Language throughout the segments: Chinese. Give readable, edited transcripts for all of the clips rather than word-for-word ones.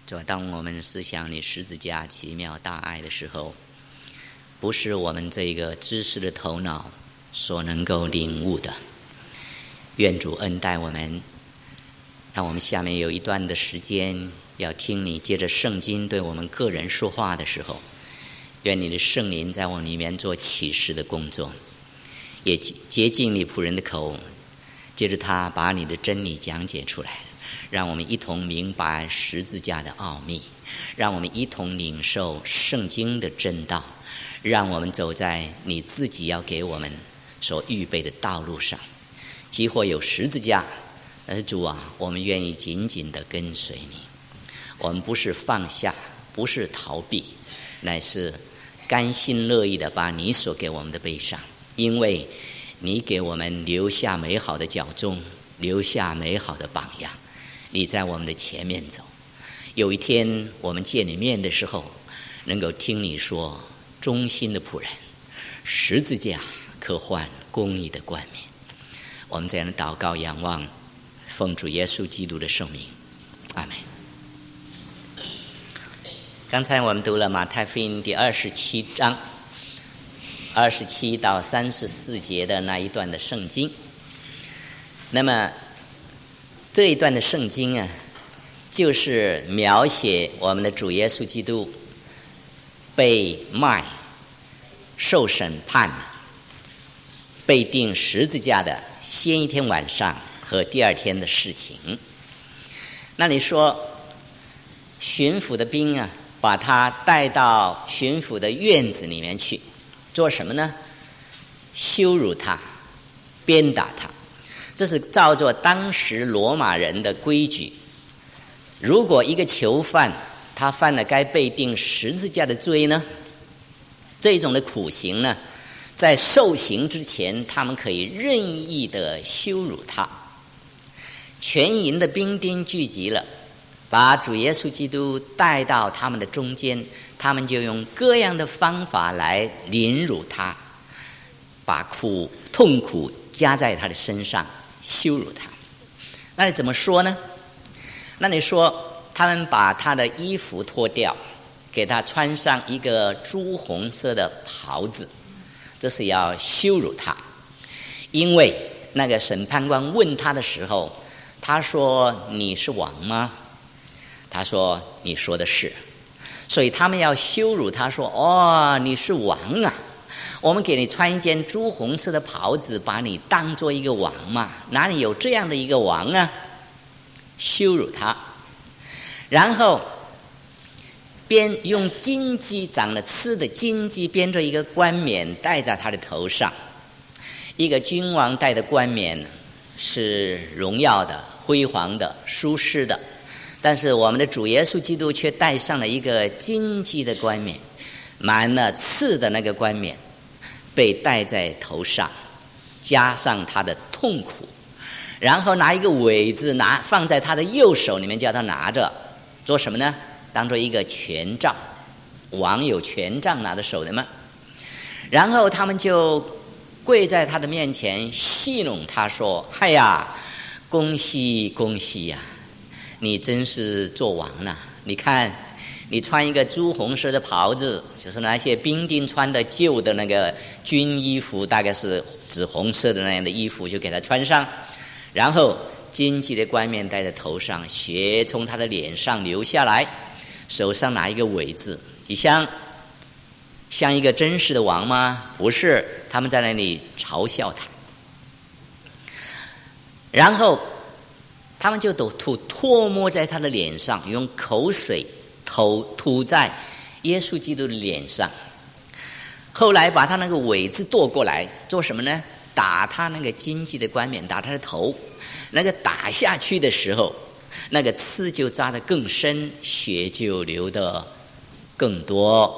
主，当我们思想你十字架奇妙大爱的时候，不是我们这个知识的头脑所能够领悟的。愿主恩待我们，让我们下面有一段的时间要听你借着圣经对我们个人说话的时候，愿你的圣灵在我里面做启示的工作，也洁净你仆人的口，借着他把你的真理讲解出来，让我们一同明白十字架的奥秘，让我们一同领受圣经的真道，让我们走在你自己要给我们所预备的道路上。即或有十字架，但是主啊，我们愿意紧紧地跟随你。我们不是放下，不是逃避，乃是甘心乐意地把你所给我们的背上，因为你给我们留下美好的脚踪，留下美好的榜样，你在我们的前面走。有一天我们见你面的时候，能够听你说，忠心的仆人，十字架可换公义的冠冕。我们这样的祷告仰望，奉主耶稣基督的圣名，阿们。刚才我们读了马太福音第27章27到34节的那一段的圣经。那么这一段的圣经啊，就是描写我们的主耶稣基督被卖、受审判、被钉十字架的先一天晚上和第二天的事情。那你说巡抚的兵啊，把他带到巡抚的院子里面去做什么呢？羞辱他，鞭打他。这是照着当时罗马人的规矩，如果一个囚犯他犯了该被钉十字架的罪呢，这种的苦刑呢，在受刑之前他们可以任意的羞辱他。全营的兵丁聚集了，把主耶稣基督带到他们的中间，他们就用各样的方法来凌辱他，把痛苦加在他的身上，羞辱他。那你怎么说呢？那你说他们把他的衣服脱掉，给他穿上一个朱红色的袍子，这是要羞辱他。因为那个审判官问他的时候，他说你是王吗？他说你说的是。所以他们要羞辱他，说哦，你是王啊，我们给你穿一件朱红色的袍子，把你当做一个王嘛，哪里有这样的一个王啊？羞辱他。然后用金鸡，长了刺的金鸡编着一个冠冕戴在他的头上。一个君王戴的冠冕是荣耀的、辉煌的、舒适的，但是我们的主耶稣基督却戴上了一个金鸡的冠冕，满了刺的那个冠冕被戴在头上，加上他的痛苦，然后拿一个苇子放在他的右手里面，叫他拿着做什么呢？当做一个权杖。王有权杖拿在手的吗？然后他们就跪在他的面前戏弄他，说哎呀，恭喜恭喜呀，你真是做王了。你看你穿一个朱红色的袍子，就是那些兵丁穿的旧的那个军衣服，大概是紫红色的那样的衣服，就给他穿上，然后荆棘的冠冕戴在头上，血从他的脸上流下来，手上拿一个苇子。你像一个真实的王吗？不是，他们在那里嘲笑他。然后他们就都唾沫在他的脸上，用口水吐在耶稣基督的脸上。后来把他那个苇子剁过来做什么呢？打他那个荆棘的冠冕，打他的头。那个打下去的时候，那个刺就扎得更深，血就流得更多。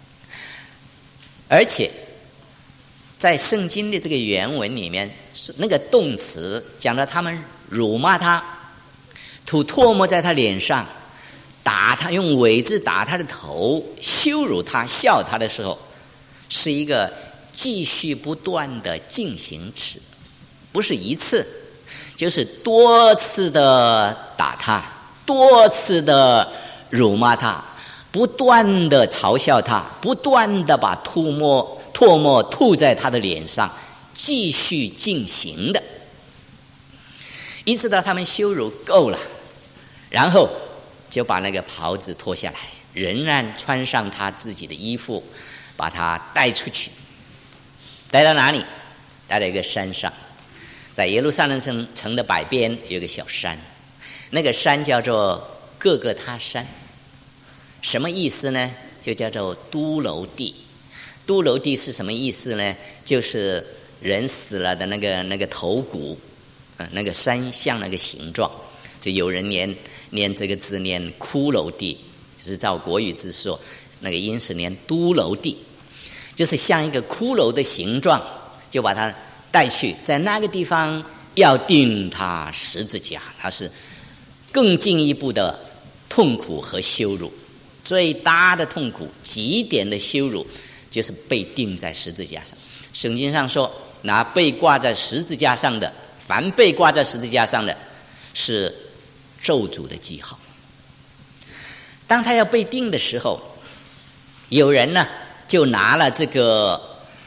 而且在圣经的这个原文里面，那个动词讲到他们辱骂他，吐唾沫在他脸上，打他，用苇子打他的头，羞辱他，笑他的时候，是一个继续不断的进行词，不是一次，就是多次的打他，多次的辱骂他，不断的嘲笑他，不断的把唾沫吐在他的脸上，继续进行的，一直到他们羞辱够了，然后就把那个袍子脱下来，仍然穿上他自己的衣服，把他带出去。带到哪里？带到一个山上，在耶路撒冷城的北边有个小山，那个山叫做各个他山。什么意思呢？就叫做都楼地。都楼地是什么意思呢？就是人死了的那个头骨，那个山像那个形状，就有人念这个字念骷髅地，就是照国语字说，那个音是念都楼地，就是像一个骷髅的形状，就把它带去，在那个地方要钉他十字架，它是更进一步的痛苦和羞辱，最大的痛苦，极点的羞辱，就是被钉在十字架上。圣经上说，那被挂在十字架上的，凡被挂在十字架上的，是咒诅的记号。当他要被钉的时候，有人呢就拿了这个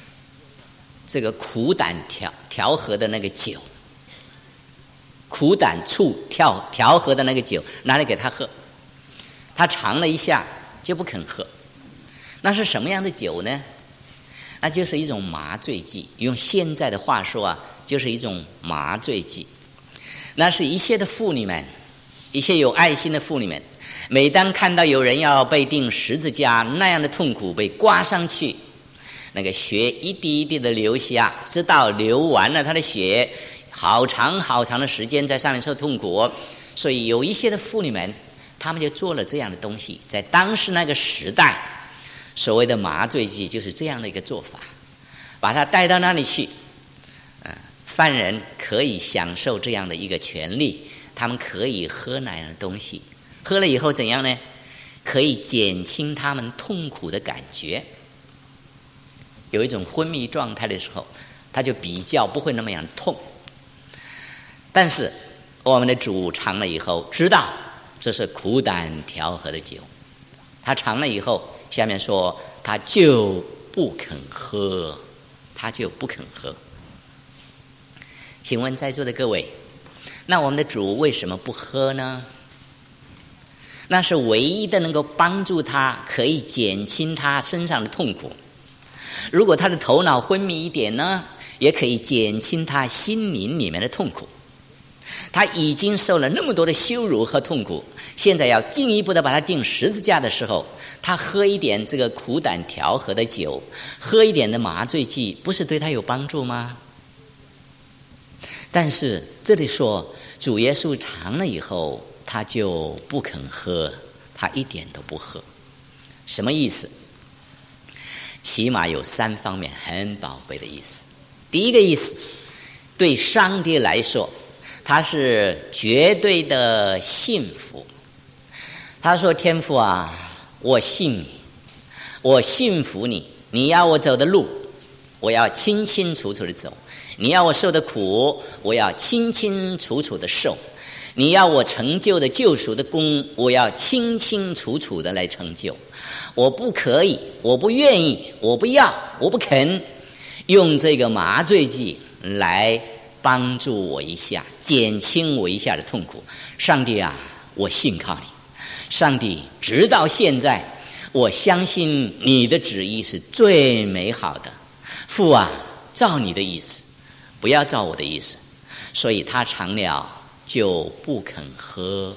苦胆调和的那个酒，苦胆醋调和的那个酒拿来给他喝，他尝了一下就不肯喝。那是什么样的酒呢？那就是一种麻醉剂，用现在的话说啊，就是一种麻醉剂。那是一些的妇女们，一些有爱心的妇女们，每当看到有人要被钉十字架，那样的痛苦被挂上去，那个血一滴一滴的流下，直到流完了他的血，好长好长的时间在上面受痛苦。所以有一些的妇女们，他们就做了这样的东西。在当时那个时代，所谓的麻醉剂就是这样的一个做法，把它带到那里去，犯人可以享受这样的一个权利，他们可以喝那样的东西，喝了以后怎样呢？可以减轻他们痛苦的感觉。有一种昏迷状态的时候，他就比较不会那么样痛。但是我们的主尝了以后，知道这是苦胆调和的酒，他尝了以后，下面说他就不肯喝，他就不肯喝。请问在座的各位，那我们的主为什么不喝呢？那是唯一的能够帮助他，可以减轻他身上的痛苦。如果他的头脑昏迷一点呢，也可以减轻他心灵里面的痛苦。他已经受了那么多的羞辱和痛苦，现在要进一步的把他钉十字架的时候，他喝一点这个苦胆调和的酒，喝一点的麻醉剂，不是对他有帮助吗？但是这里说主耶稣尝了以后，他就不肯喝，他一点都不喝。什么意思？起码有3方面很宝贝的意思。第一个意思，对上帝来说，他是绝对的幸福。他说，天父啊，我信你，我信服你，你要我走的路，我要清清楚楚的走，你要我受的苦，我要清清楚楚的受，你要我成就的救赎的功，我要清清楚楚的来成就。我不可以，我不愿意，我不要，我不肯用这个麻醉剂来帮助我一下，减轻我一下的痛苦。上帝啊，我信靠你。上帝，直到现在，我相信你的旨意是最美好的。父啊，照你的意思，不要照我的意思。所以他尝了就不肯喝，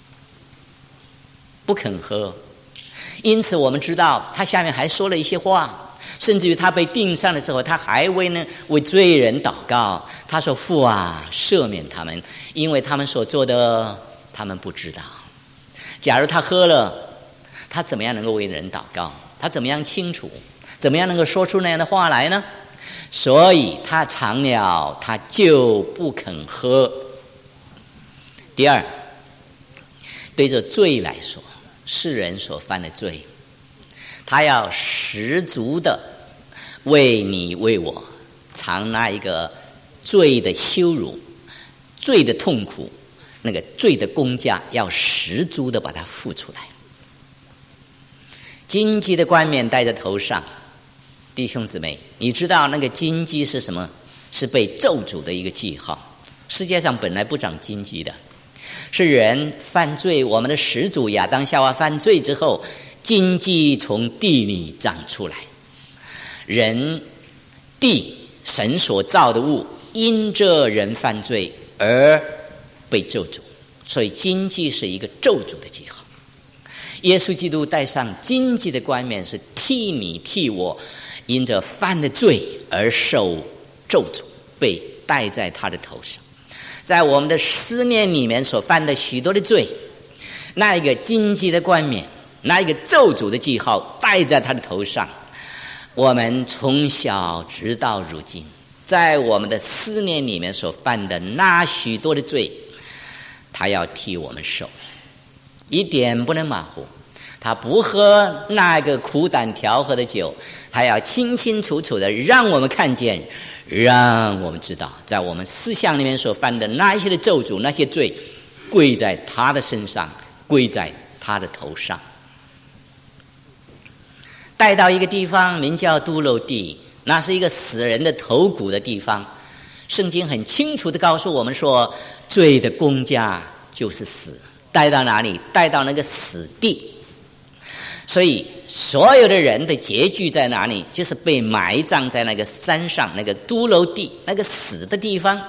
不肯喝。因此我们知道他下面还说了一些话，甚至于他被钉上的时候，他还为罪人祷告。他说，父啊，赦免他们，因为他们所做的他们不知道。假如他喝了，他怎么样能够为人祷告？他怎么样清楚？怎么样能够说出那样的话来呢？所以他尝了，他就不肯喝。第二，对着罪来说，世人所犯的罪，他要十足的为你为我尝那一个罪的羞辱，罪的痛苦，那个罪的公价要十足的把它付出来。 荆棘的冠冕戴在头上。弟兄姊妹，你知道那个荆棘是什么？是被咒诅的一个记号。世界上本来不长荆棘的，是人犯罪，我们的始祖亚当夏娃犯罪之后，荆棘从地里长出来。人地神所造的物，因着人犯罪而被咒诅，所以荆棘是一个咒诅的记号。耶稣基督戴上荆棘的冠冕，是替你替我因着犯的罪而受咒诅，被戴在他的头上。在我们的思念里面所犯的许多的罪，那一个荆棘的冠冕，那一个咒诅的记号戴在他的头上。我们从小直到如今，在我们的思念里面所犯的那许多的罪，他要替我们受，一点不能马虎。他不喝那个苦胆调和的酒，他要清清楚楚的让我们看见，让我们知道，在我们思想里面所犯的那一些的咒诅，那些罪归在他的身上，归在他的头上。带到一个地方名叫骷髅地，那是一个死人的头骨的地方。圣经很清楚的告诉我们说，罪的工价就是死。带到哪里？带到那个死地。所以所有的人的结局在哪里？就是被埋葬在那个山上，那个骷髅地，那个死的地方。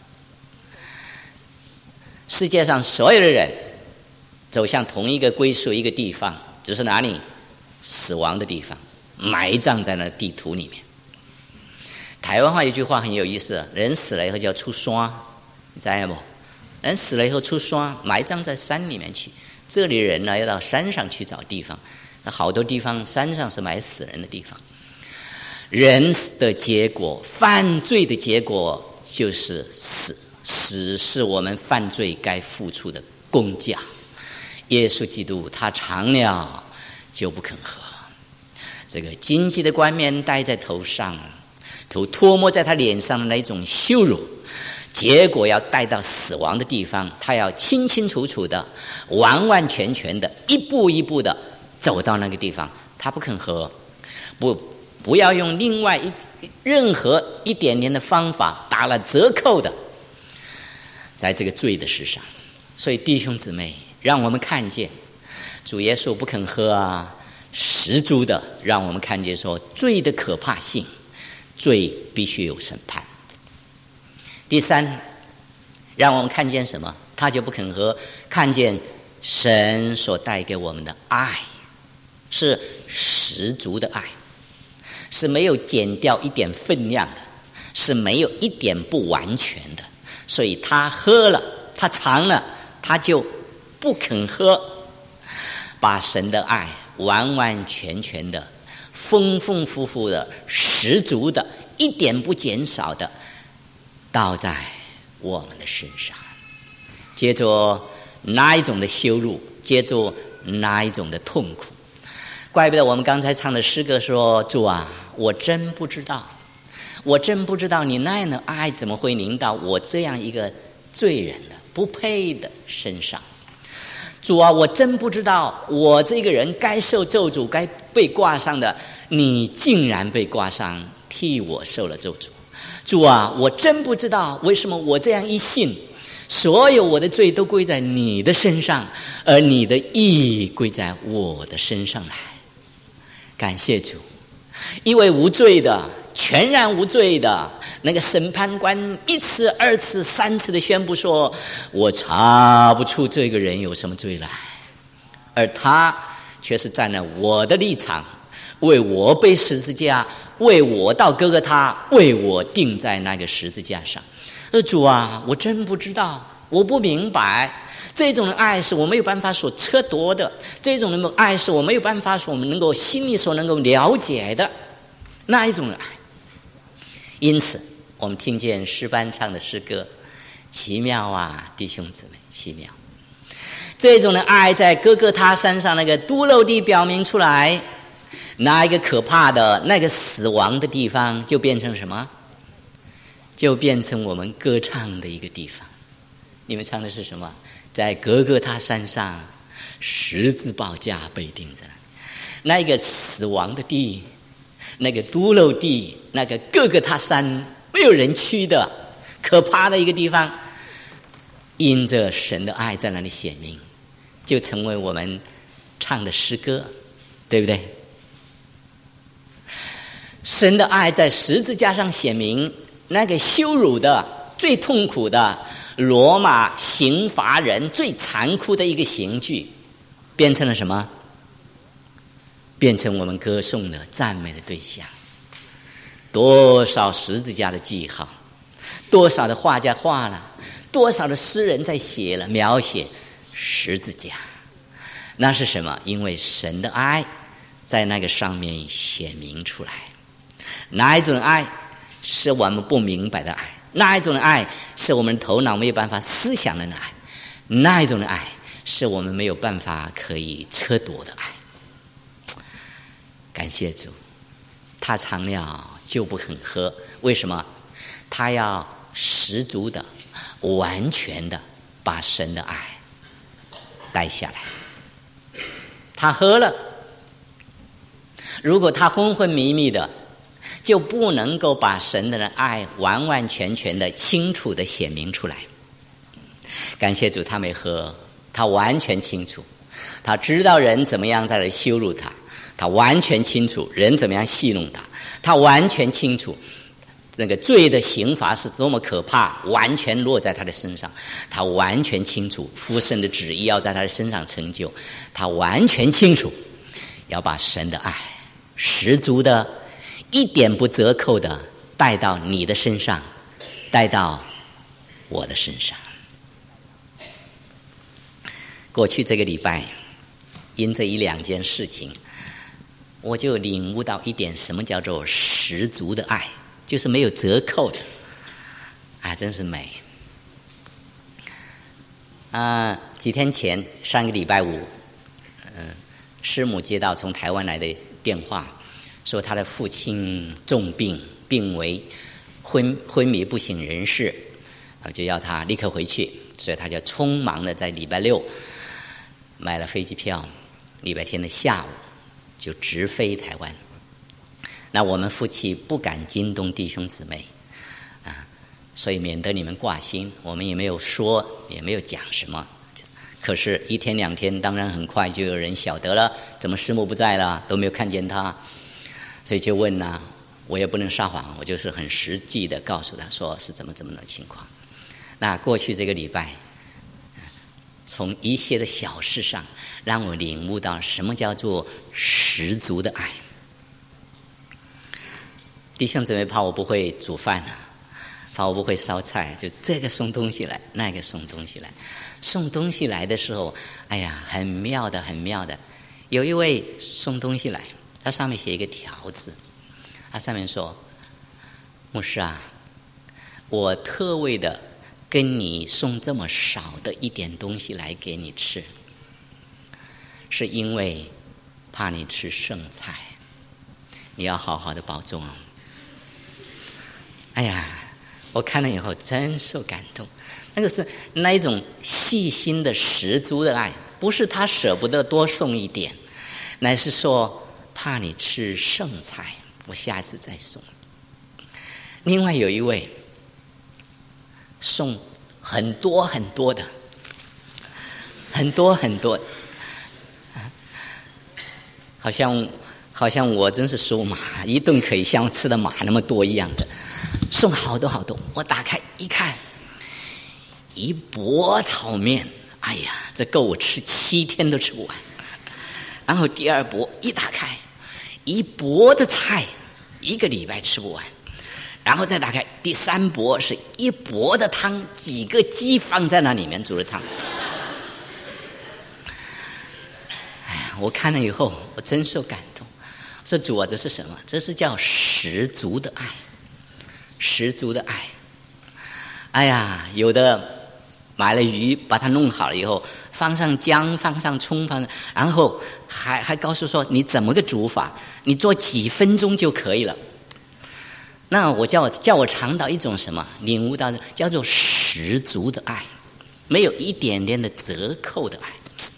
世界上所有的人走向同一个归属，一个地方，就是哪里？死亡的地方，埋葬在那地图里面。台湾话有句话很有意思，人死了以后叫出山，你知道不？人死了以后出山，埋葬在山里面去。这里人呢要到山上去找地方，好多地方山上是埋死人的地方。人的结果，犯罪的结果就是死，死是我们犯罪该付出的工价。耶稣基督他尝了就不肯喝，这个荆棘的冠冕戴在头上，头脱摸在他脸上的那种羞辱，结果要带到死亡的地方，他要清清楚楚的、完完全全的、一步一步的走到那个地方。他不肯喝，不要用另外任何一点点的方法打了折扣的，在这个罪的事上。所以弟兄姊妹，让我们看见主耶稣不肯喝啊，十足的让我们看见说罪的可怕性，罪必须有审判。第三，让我们看见什么？他就不肯喝，看见神所带给我们的爱是十足的爱，是没有减掉一点分量的，是没有一点不完全的。所以他喝了，他尝了，他就不肯喝，把神的爱完完全全的、丰丰富富的、十足的、一点不减少的倒在我们的身上。接着哪一种的羞辱，接着哪一种的痛苦。怪不得我们刚才唱的诗歌说，主啊，我真不知道你那样的爱怎么会临到我这样一个罪人的不配的身上。主啊，我真不知道我这个人该受咒诅该被挂上的，你竟然被挂上，替我受了咒诅。主啊，我真不知道为什么我这样一信，所有我的罪都归在你的身上，而你的义归在我的身上来。感谢主，因为无罪的，全然无罪的那个审判官一次二次三次的宣布说，我查不出这个人有什么罪来，而他却是站在我的立场，为我背十字架，为我到哥哥他，为我钉在那个十字架上。主啊，我真不知道，我不明白，这种的爱是我没有办法所测度的，这种的爱是我没有办法所能够心里所能够了解的那一种的爱。因此我们听见诗班唱的诗歌，奇妙啊，弟兄姊妹，奇妙。这种的爱在哥哥他山上那个骷髅地表明出来，那一个可怕的那个死亡的地方就变成什么？就变成我们歌唱的一个地方。你们唱的是什么？在哥哥他山上，十字宝架被钉在那里。 那个死亡的地，那个堕落地，那个各个他山没有人去的可怕的一个地方，因着神的爱在那里显明，就成为我们唱的诗歌，对不对？神的爱在十字架上显明，那个羞辱的最痛苦的罗马刑罚人最残酷的一个刑具，变成了什么？变成我们歌颂的赞美的对象。多少十字架的记号，多少的画家画了，多少的诗人在写了描写十字架。那是什么？因为神的爱在那个上面显明出来。哪一种爱是我们不明白的爱？哪一种的爱是我们头脑没有办法思想的爱？哪一种的爱是我们没有办法可以测度的爱？感谢主，他尝了就不肯喝。为什么？他要十足的完全的把神的爱带下来。他喝了，如果他昏昏迷迷的，就不能够把神的爱完完全全的清楚的显明出来。感谢主，他没喝，他完全清楚，他知道人怎么样在这羞辱他，他完全清楚人怎么样戏弄他，他完全清楚那个罪的刑罚是多么可怕，完全落在他的身上，他完全清楚父神的旨意要在他的身上成就，他完全清楚要把神的爱十足的一点不折扣的带到你的身上，带到我的身上。过去这个礼拜因这一两件事情，我就领悟到一点，什么叫做十足的爱，就是没有折扣的啊，真是美啊！几天前，上个礼拜五，师母接到从台湾来的电话，说他的父亲重病，病为昏迷不省人事，就要他立刻回去，所以他就匆忙的在礼拜六买了飞机票，礼拜天的下午就直飞台湾。那我们夫妻不敢惊动弟兄姊妹啊，所以免得你们挂心，我们也没有说，也没有讲什么。可是一天两天，当然很快就有人晓得了，怎么师母不在了，都没有看见他，所以就问啊，我也不能撒谎，我就是很实际的告诉他说是怎么的情况。那过去这个礼拜，从一些的小事上让我领悟到什么叫做十足的爱。弟兄姊妹怕我不会煮饭怕我不会烧菜，就这个送东西来，那个送东西来。送东西来的时候，哎呀，很妙的。有一位送东西来，他上面写一个条子，他上面说：牧师啊，我特为的跟你送这么少的一点东西来给你吃，是因为怕你吃剩菜，你要好好的保重。哎呀，我看了以后真受感动，那个是那一种细心的十足的爱，不是他舍不得多送一点，乃是说怕你吃剩菜，我下次再送。另外有一位送很多的，很多，好像我真是属马，一顿可以像吃的马那么多一样的，送好多。我打开一看，一钵炒面，哎呀，这够我吃7天都吃不完。然后第二钵一打开，一钵的菜，1个礼拜吃不完。然后再打开第3钵，是一钵的汤，几个鸡放在那里面煮的汤。哎呀，我看了以后，我真受感动。说主啊，这是什么？这是叫十足的爱，十足的爱。哎呀，有的买了鱼，把它弄好了以后，放上姜，放上葱，然后还告诉说你怎么个煮法，你做几分钟就可以了。那我叫我尝到一种什么，领悟到叫做十足的爱，没有一点点的折扣的爱。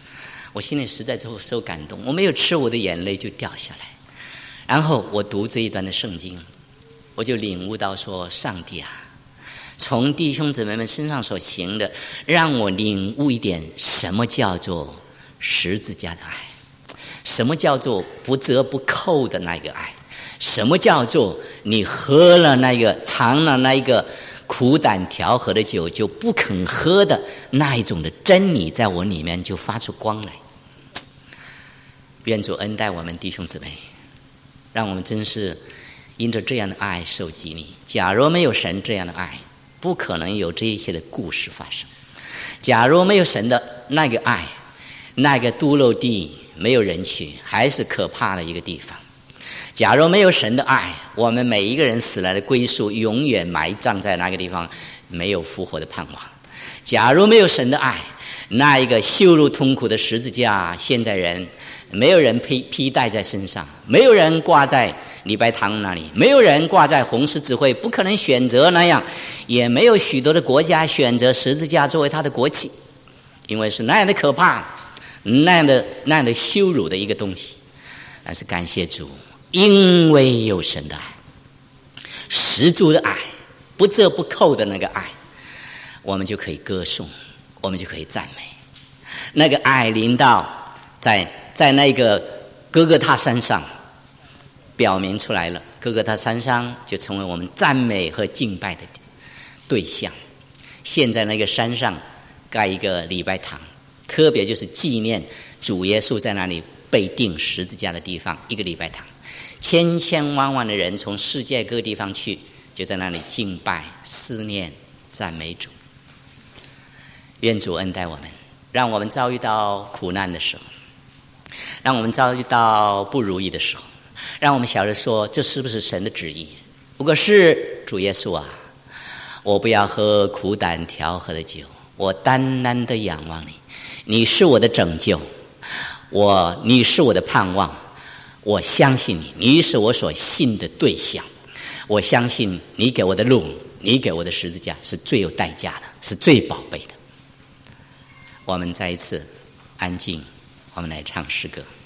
我心里实在受感动，我没有吃，我的眼泪就掉下来。然后我读这一段的圣经，我就领悟到说，上帝啊，从弟兄姊妹们身上所行的，让我领悟一点什么叫做十字架的爱，什么叫做不折不扣的那个爱，什么叫做你喝了那个尝了那一个苦胆调和的酒就不肯喝的那一种的真理，在我里面就发出光来。愿主恩待我们弟兄姊妹，让我们真是因着这样的爱受激励。假如没有神这样的爱，不可能有这一些的故事发生。假如没有神的那个爱，那个堕落地没有人去，还是可怕的一个地方。假如没有神的爱，我们每一个人死来的归宿永远埋葬在那个地方，没有复活的盼望。假如没有神的爱，那一个羞辱痛苦的十字架，现在人没有人披戴在身上，没有人挂在礼拜堂那里，没有人挂在红十字会，不可能选择那样，也没有许多的国家选择十字架作为他的国旗，因为是那样的可怕，那样的羞辱的一个东西。但是感谢主，因为有神的爱，十足的爱，不折不扣的那个爱，我们就可以歌颂，我们就可以赞美。那个爱临到在那个哥哥他山上表明出来了，哥哥他山上就成为我们赞美和敬拜的对象。现在那个山上盖一个礼拜堂，特别就是纪念主耶稣在那里被钉十字架的地方，一个礼拜堂，千千万万的人从世界各地方去，就在那里敬拜、思念、赞美主。愿主恩待我们，让我们遭遇到苦难的时候，让我们遭遇到不如意的时候，让我们晓得说，这是不是神的旨意？如果是，主耶稣啊，我不要喝苦胆调和的酒，我单单的仰望你，你是我的拯救，你是我的盼望，我相信你，你是我所信的对象，我相信你给我的路，你给我的十字架是最有代价的，是最宝贝的。我们再一次安静，我们来唱诗歌。